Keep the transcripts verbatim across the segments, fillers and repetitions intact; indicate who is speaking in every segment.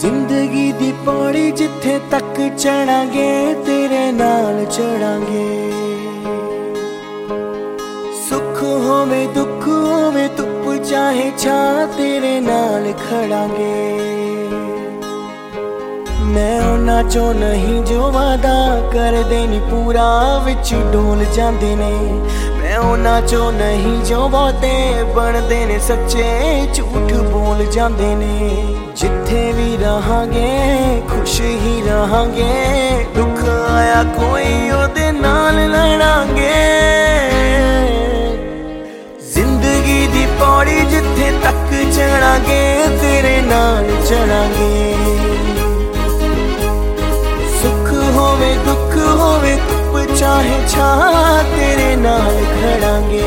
Speaker 1: जिंदगी दी पौड़ी जिथे तक चढ़ांगे तेरे नाल चढ़ांगे। सुख होवे दुख होवे धुप चाहे छा तेरे नाल खड़ांगे। मैं उन्हां चों नहीं जो वादा कर देनी पूरा विच डोल जांदे ने। मैं उन्हां चों नहीं जो बहुते बनदे ने सच्चे झूठ बोल जांदे ने। जिथे भी रहांगे खुश ही रहांगे, दुख आया कोई ओदे नाल लड़ांगे। जिंदगी दी पौड़ी जिथे तक चढ़ांगे तेरे नाल चढ़ांगे। सुख होवे दुख होवे धुप चाहे छा तेरे नाल खड़ांगे।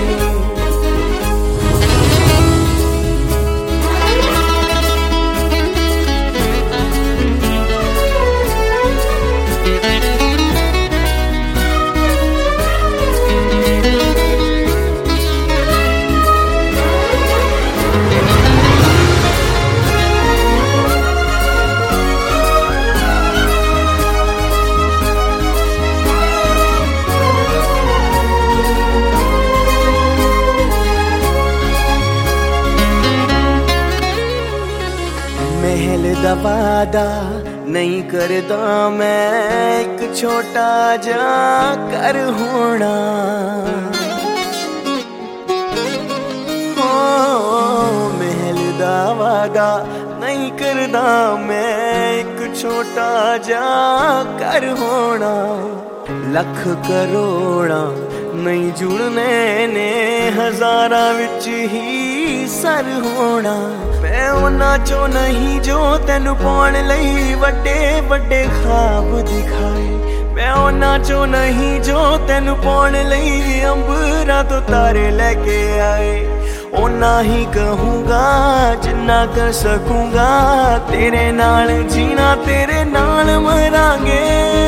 Speaker 1: महल दा वादा नहीं करदा मैं, एक छोटा जा कर होना। ओ महल दा वादा नहीं करदा मैं, एक छोटा जा कर होना। लख करोड़ा नहीं जुड़ने ने, हजारां विच ही सर होना। मैं उन्हां चों नहीं जो तैनू पाउण लई वड्डे वड्डे ख्वाब दिखाए। मैं उन्हां चों नहीं जो तैनू पाउण लई अंबरां तो तारे लेके आए। उन्ना ही कहूँगा जिन्ना कर सकूँगा, तेरे नाल जीना तेरे नाल मरांगे।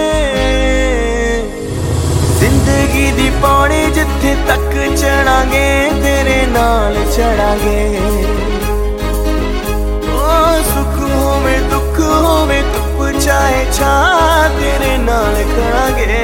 Speaker 1: जिंदगी दी पौड़ी जिथे तक चढ़ांगे तेरे नाल चढ़ांगे। ओ सुख होवे दुख होवे धुप चाहे छा तेरे नाल खड़ांगे।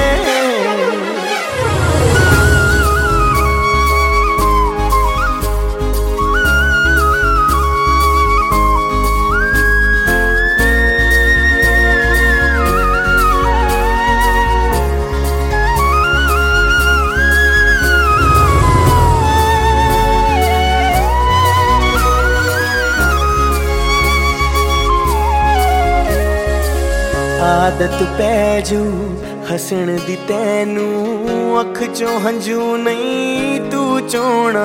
Speaker 1: आदत पैजू हसण दी तैनू, अख चों हंजू नहीं तू चोना।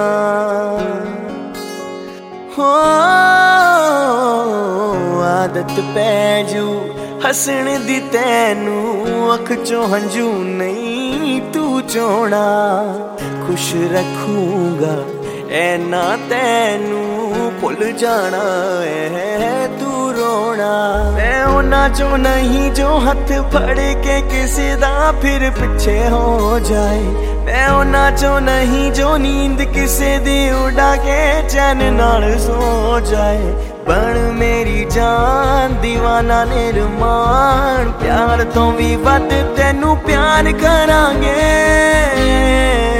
Speaker 1: हो आदत पैजू हसण दी तैनू, अख चों हंजू नहीं तू चोना। खुश रखूंगा ऐ ना तैनू, भुल जाना है तू रोना। मैं उन्हां चों नहीं जो हथ फड़ के किसी दा फिर पिछे हो जाए। मैं उन्हां चों नहीं जो नींद किसी दी उड़ा के चैन नाल सो जाए। बन मेरी जान दीवाना निर्माण, प्यार तो भी वध तैनू प्यार करांगे।